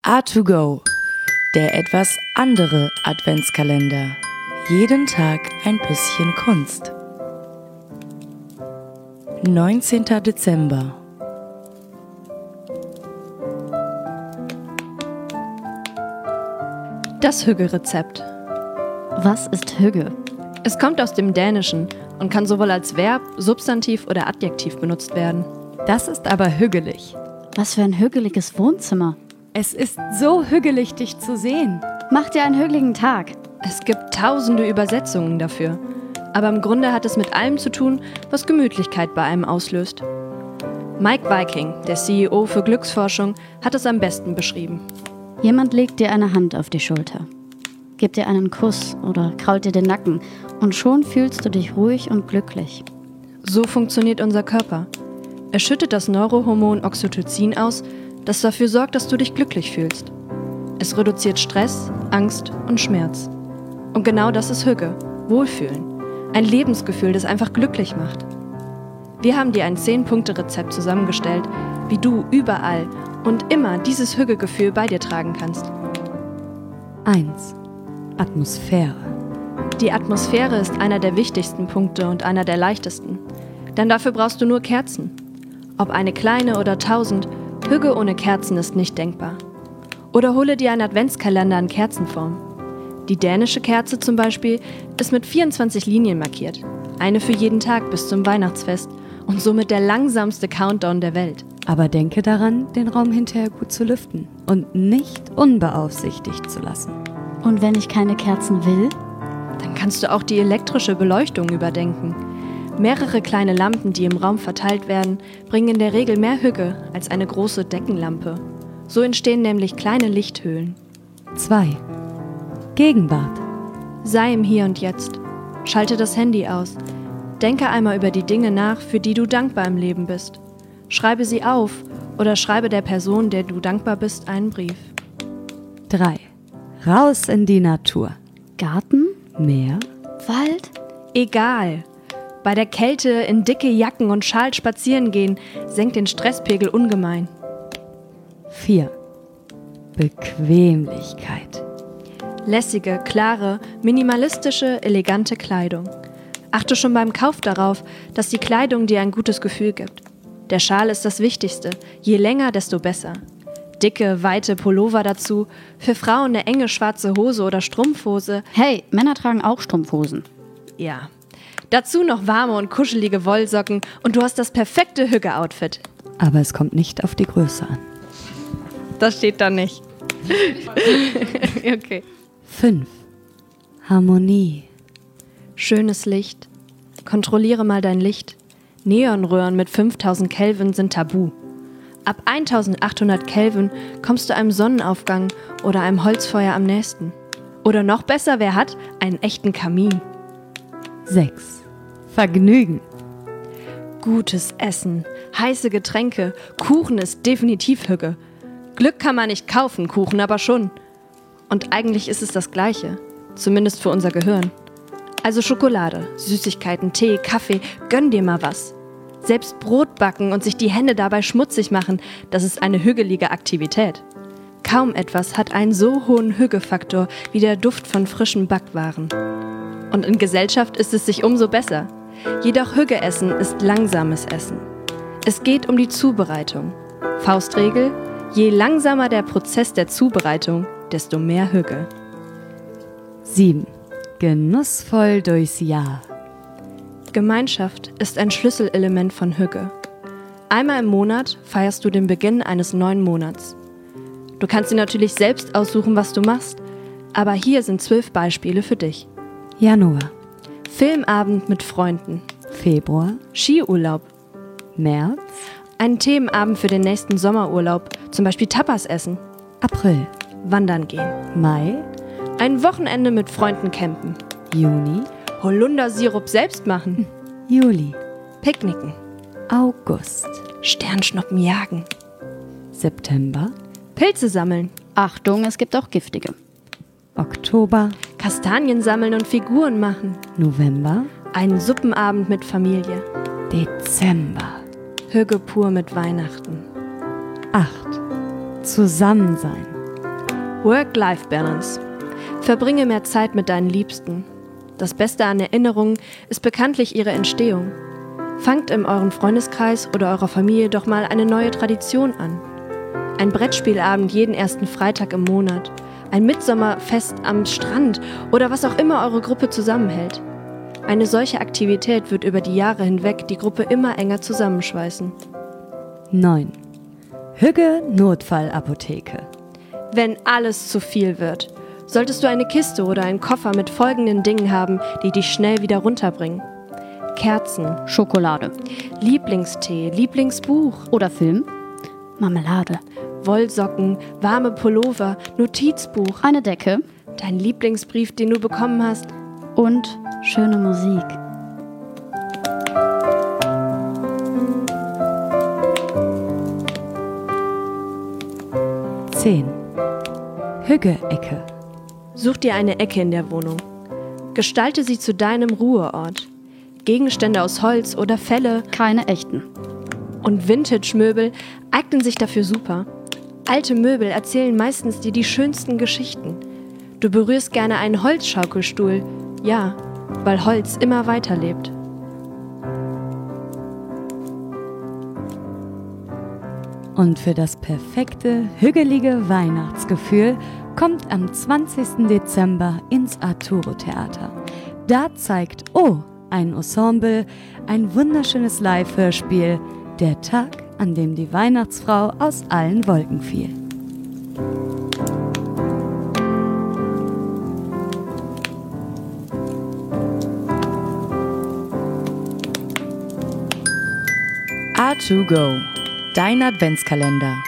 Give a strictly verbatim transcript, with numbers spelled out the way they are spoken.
A to go, der etwas andere Adventskalender. Jeden Tag ein bisschen Kunst. neunzehnter Dezember. Das Hügge-Rezept. Was ist Hügge? Es kommt aus dem Dänischen und kann sowohl als Verb, Substantiv oder Adjektiv benutzt werden. Das ist aber hügelig. Was für ein hügeliges Wohnzimmer. Es ist so hügelig, dich zu sehen. Mach dir einen hügeligen Tag. Es gibt tausende Übersetzungen dafür. Aber im Grunde hat es mit allem zu tun, was Gemütlichkeit bei einem auslöst. Mike Viking, der C E O für Glücksforschung, hat es am besten beschrieben. Jemand legt dir eine Hand auf die Schulter, gibt dir einen Kuss oder krault dir den Nacken und schon fühlst du dich ruhig und glücklich. So funktioniert unser Körper. Er schüttet das Neurohormon Oxytocin aus, das dafür sorgt, dass du dich glücklich fühlst. Es reduziert Stress, Angst und Schmerz. Und genau das ist Hügge, Wohlfühlen. Ein Lebensgefühl, das einfach glücklich macht. Wir haben dir ein zehn Punkte Rezept zusammengestellt, wie du überall und immer dieses Hügge-Gefühl bei dir tragen kannst. eins. Atmosphäre. Die Atmosphäre ist einer der wichtigsten Punkte und einer der leichtesten. Denn dafür brauchst du nur Kerzen. Ob eine kleine oder tausend, Hügge ohne Kerzen ist nicht denkbar. Oder hole dir einen Adventskalender in Kerzenform. Die dänische Kerze zum Beispiel ist mit vierundzwanzig Linien markiert. Eine für jeden Tag bis zum Weihnachtsfest und somit der langsamste Countdown der Welt. Aber denke daran, den Raum hinterher gut zu lüften und nicht unbeaufsichtigt zu lassen. Und wenn ich keine Kerzen will? Dann kannst du auch die elektrische Beleuchtung überdenken. Mehrere kleine Lampen, die im Raum verteilt werden, bringen in der Regel mehr Hügge als eine große Deckenlampe. So entstehen nämlich kleine Lichthöhlen. zwei. Gegenwart. Sei im Hier und Jetzt. Schalte das Handy aus. Denke einmal über die Dinge nach, für die du dankbar im Leben bist. Schreibe sie auf oder schreibe der Person, der du dankbar bist, einen Brief. drei. Raus in die Natur. Garten? Meer. Wald? Egal. Bei der Kälte in dicke Jacken und Schal spazieren gehen, senkt den Stresspegel ungemein. vier. Bequemlichkeit. Lässige, klare, minimalistische, elegante Kleidung. Achte schon beim Kauf darauf, dass die Kleidung dir ein gutes Gefühl gibt. Der Schal ist das Wichtigste. Je länger, desto besser. Dicke, weite Pullover dazu. Für Frauen eine enge schwarze Hose oder Strumpfhose. Hey, Männer tragen auch Strumpfhosen. Ja. Dazu noch warme und kuschelige Wollsocken und du hast das perfekte Hügge-Outfit. Aber es kommt nicht auf die Größe an. Das steht da nicht. Okay. fünf. Harmonie. Schönes Licht. Kontrolliere mal dein Licht. Neonröhren mit fünftausend Kelvin sind tabu. Ab eintausendachthundert Kelvin kommst du einem Sonnenaufgang oder einem Holzfeuer am nächsten. Oder noch besser, wer hat, einen echten Kamin. sechs. Vergnügen. Gutes Essen, heiße Getränke, Kuchen ist definitiv Hügge. Glück kann man nicht kaufen, Kuchen aber schon. Und eigentlich ist es das Gleiche, zumindest für unser Gehirn. Also Schokolade, Süßigkeiten, Tee, Kaffee, gönn dir mal was. Selbst Brot backen und sich die Hände dabei schmutzig machen, das ist eine hügelige Aktivität. Kaum etwas hat einen so hohen Hügge-Faktor wie der Duft von frischen Backwaren. Und in Gesellschaft ist es sich umso besser. Jedoch Hügge-Essen ist langsames Essen. Es geht um die Zubereitung. Faustregel: Je langsamer der Prozess der Zubereitung, desto mehr Hügge. sieben. Genussvoll durchs Jahr. Gemeinschaft ist ein Schlüsselelement von Hügge. Einmal im Monat feierst du den Beginn eines neuen Monats. Du kannst dir natürlich selbst aussuchen, was du machst, aber hier sind zwölf Beispiele für dich. Januar. Filmabend mit Freunden. Februar. Skiurlaub. März. Einen Themenabend für den nächsten Sommerurlaub, zum Beispiel Tapas essen. April. Wandern gehen. Mai. Ein Wochenende mit Freunden campen. Juni. Holundersirup selbst machen. Juli. Picknicken. August. Sternschnuppen jagen. September. Pilze sammeln. Achtung, es gibt auch giftige. Oktober. Kastanien sammeln und Figuren machen. November. Einen Suppenabend mit Familie. Dezember. Hügge pur mit Weihnachten. acht. Zusammen sein. Work-Life-Balance. Verbringe mehr Zeit mit deinen Liebsten. Das Beste an Erinnerungen ist bekanntlich ihre Entstehung. Fangt in eurem Freundeskreis oder eurer Familie doch mal eine neue Tradition an. Ein Brettspielabend jeden ersten Freitag im Monat. Ein Mitsommerfest am Strand oder was auch immer eure Gruppe zusammenhält. Eine solche Aktivität wird über die Jahre hinweg die Gruppe immer enger zusammenschweißen. neun. Hügge Notfallapotheke. Wenn alles zu viel wird, solltest du eine Kiste oder einen Koffer mit folgenden Dingen haben, die dich schnell wieder runterbringen. Kerzen, Schokolade. Lieblingstee, Lieblingsbuch, Oder Film? Marmelade. Wollsocken, warme Pullover, Notizbuch, Eine Decke. dein Lieblingsbrief, den du bekommen hast. Und schöne Musik. zehn. Hügge-Ecke. Such dir eine Ecke in der Wohnung. Gestalte sie zu deinem Ruheort. Gegenstände aus Holz oder Felle Keine echten. und Vintage-Möbel eignen sich dafür super. Alte Möbel erzählen meistens dir die schönsten Geschichten. Du berührst gerne einen Holzschaukelstuhl. Ja, weil Holz immer weiterlebt. Und für das perfekte, hügelige Weihnachtsgefühl kommt am zwanzigsten Dezember ins Arturo Theater. Da zeigt Oh, ein Ensemble, ein wunderschönes Live-Hörspiel, der Tag, an dem die Weihnachtsfrau aus allen Wolken fiel. A to Go, dein Adventskalender.